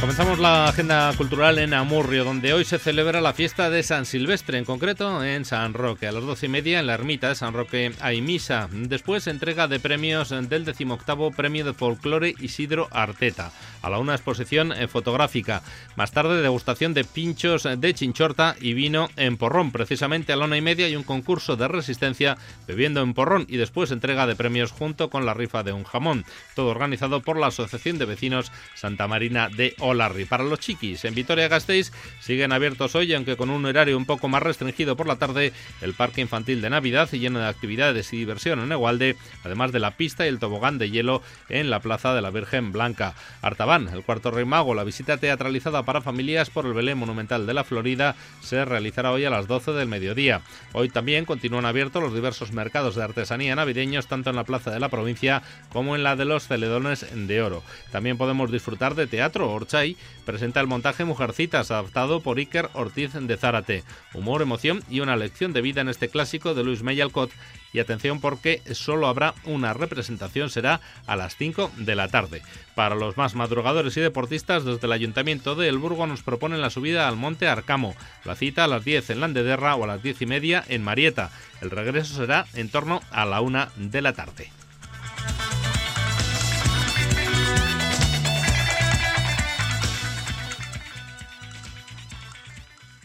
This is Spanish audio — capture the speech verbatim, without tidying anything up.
Comenzamos la agenda cultural en Amurrio, donde hoy se celebra la fiesta de San Silvestre, en concreto en San Roque. A las doce y media en la ermita de San Roque hay misa. Después entrega de premios del decimoctavo Premio de Folclore Isidro Arteta. A la una exposición fotográfica. Más tarde degustación de pinchos de chinchorta y vino en porrón. Precisamente a la una y media hay un concurso de resistencia bebiendo en porrón y después entrega de premios junto con la rifa de un jamón. Todo organizado por la Asociación de Vecinos Santa Marina de Olarri. Para los chiquis, en Vitoria-Gasteiz siguen abiertos hoy, aunque con un horario un poco más restringido por la tarde, el parque infantil de Navidad lleno de actividades y diversión en Egualde, además de la pista y el tobogán de hielo en la Plaza de la Virgen Blanca. Artaban, el cuarto rey mago, la visita teatralizada para familias por el Belén Monumental de la Florida, se realizará hoy a las doce del mediodía. Hoy también continúan abiertos los diversos mercados de artesanía navideños, tanto en la Plaza de la Provincia como en la de los Celedones de Oro. También podemos disfrutar de teatro. Orchay presenta el montaje Mujercitas, adaptado por Iker Ortiz de Zárate. Humor, emoción y una lección de vida en este clásico de Luis Meyalcott. Y atención, porque solo habrá una representación, será a las cinco de la tarde. Para los más madrugadores y deportistas, desde el Ayuntamiento de El Burgo nos proponen la subida al Monte Arcamo. La cita a las diez en Landederra o a las diez y media en Marieta. El regreso será en torno a la una de la tarde.